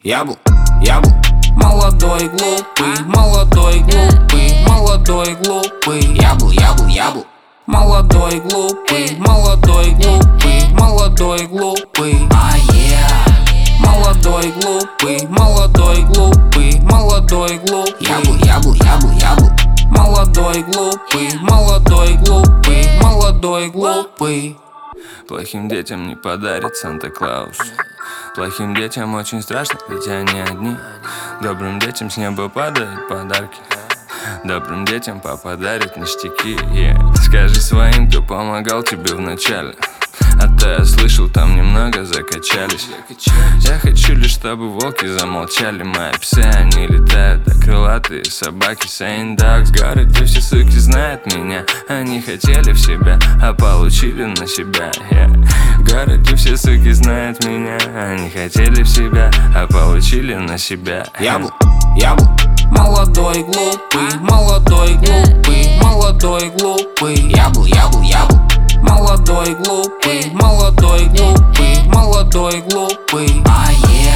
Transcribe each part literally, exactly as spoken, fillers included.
Я был, я был молодой, глупый, молодой, глупый, молодой, глупый. Я был, я был, я был молодой, глупый, молодой, глупый, молодой, глупый. А я молодой, глупый, молодой, глупый, молодой, глупый. Я был, я был, я был, я был молодой, глупый, молодой, глупый, молодой, глупый. Плохим детям не подарит Санта-Клаус. Плохим детям очень страшно, ведь они одни. Добрым детям с неба падают подарки. Добрым детям папа дарит ништяки. yeah. Скажи своим, кто помогал тебе вначале, а то я слышал, там немного закачались. Я хочу лишь, чтобы волки замолчали. Мои псы, они летают, а крылатые собаки saying dogs. Город, где все суки знают меня. Они хотели в себя, а получили на себя. yeah. Город, где все суки знают меня. Они хотели в себя, а получили на себя. yeah. Я был, я был молодой, глупый, молодой, глупый, молодой, глупый. Я был, я был, я был молодой, глупый, молодой, глупый, молодой, глупый. А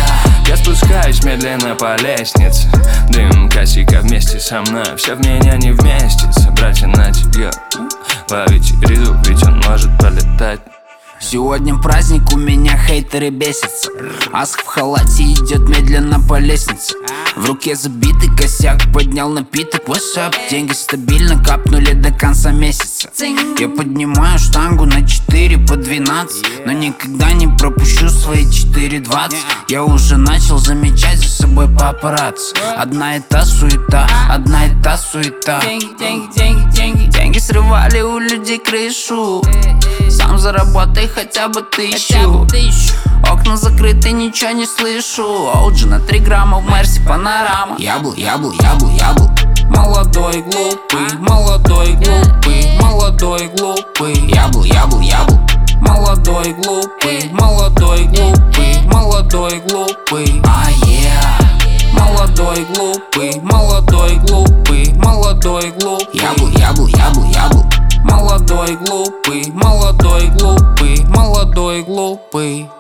я Я спускаюсь медленно по лестнице. Дым косика вместе со мной, все в меня не вместится. Братья, нате, ловите ритм, ведь он может полетать. Сегодня праздник, у меня хейтеры бесятся. Аск в халате идет медленно по лестнице. В руке забитый косяк, поднял напиток. What's up? Деньги стабильно капнули до конца месяца. Я поднимаю штангу на четыре по двенадцать, но никогда не пропущу свои четыре двадцать. Я уже начал замечать за собой папарацци. Одна и та суета, одна и та суета. Деньги, деньги, деньги, деньги. Деньги срывали у людей крышу. Сам заработай хотя бы тысячу. Окна закрыты, ничего не слышу. Оуджи на три грамма в Мерси панорама. Я был, я был, я был, я был молодой, глупый, молодой, глупый, молодой, глупый. Я был, я был, я был молодой, глупый, молодой, глупый, молодой, глупый. А я молодой, глупый, молодой, глупый, молодой, глупый. Я был, я был, я был, я был молодой, глупый, молодой, глупый, молодой, глупый.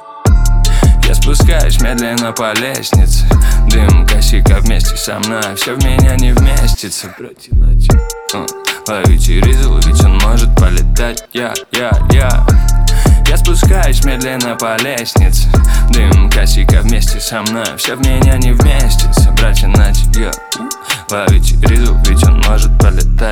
Я спускаюсь медленно по лестнице. Дым косика вместе со мной, все в меня не вместится. Братья, нате, ловите ризл, ведь он может полетать. Я, я, я Я спускаюсь медленно по лестнице. Дым косика вместе со мной, все в меня не вместится. Братья, нате, ловите ризл, ведь он может полетать.